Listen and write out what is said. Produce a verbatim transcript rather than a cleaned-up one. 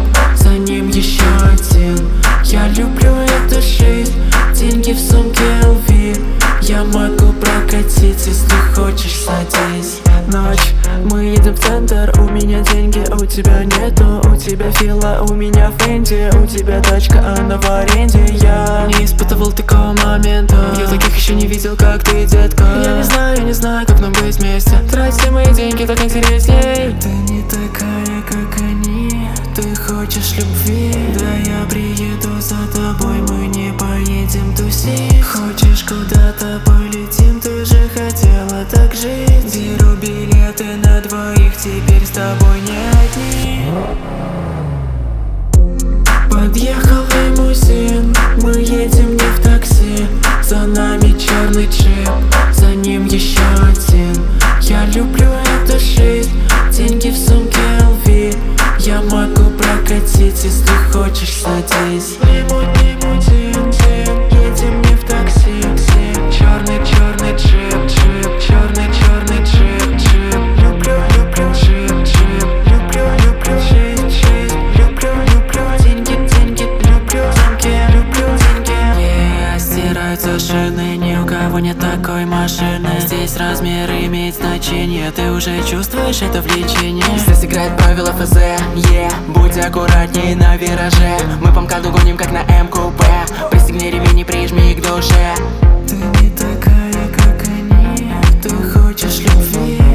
за ним еще один. Я люблю эту жизнь, деньги в сумке эл ви. Я могу прокатить, если хочешь, садись. Ночь, мы едем в центр, у меня деньги, у тебя нету. У тебя фила, у меня фэнди, у тебя тачка, она в аренде. Я не испытывал такого момента, я таких еще не видел, как ты, детка. Я не знаю, не знаю, как нам быть вместе. Трать все мои деньги, так интересней. Ты не такая, как они, ты хочешь любви. Да я приеду за тобой, мы не поедем тусить. Хочешь куда-то полетим, ты же хотела так жить. Беру билеты на двоих, теперь с тобой не одни. Подъехал лимузин, мы едем не в такси. За нами черный джип, за ним еще один. Я люблю эту жизнь, деньги в сумке эл ви. Я могу прокатить, если хочешь, садись. Лиму, лимузин, едем не в такси. Черный, черный джип, джип, черный, черный джип, джип. Люблю, люблю джип, джип, люблю, люблю жизнь, жизнь. Люблю, люблю деньги, деньги, люблю замки, люблю деньги. Yeah, стираются шины, ни у кого нет такой машины. Здесь размер имеет значение, ты уже чувствуешь это влечение. Здесь играет правила эф зэ, yeah. Будь аккуратней на вираже, мы по МКАДу гоним как на эм ку пэ. Пристегни ремень и прижми к душе. Ты не такая, как они, ты хочешь любви.